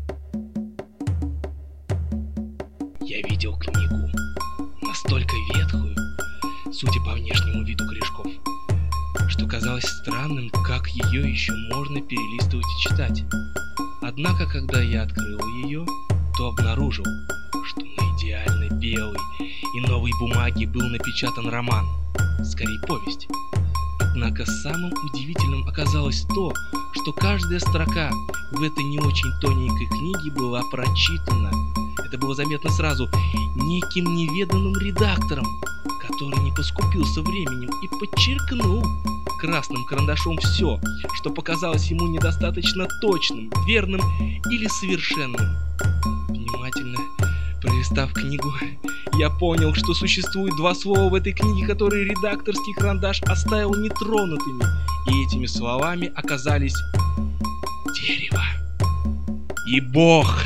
Я видел книгу, настолько ветхую, судя по внешнему виду корешков, что казалось странным, как ее еще можно перелистывать и читать. Однако, когда я открыл ее, то обнаружил, что на идеально белой и новой бумаге был напечатан роман, скорее повесть. Однако самым удивительным оказалось то, что каждая строка в этой не очень тоненькой книге была прочитана. Это было заметно сразу неким неведанным редактором, который не поскупился временем и подчеркнул красным карандашом все, что показалось ему недостаточно точным, верным или совершенным. Внимательно пролистав книгу, я понял, что существует два слова в этой книге, которые редакторский карандаш оставил нетронутыми, и этими словами оказались «дерево» и «Бог».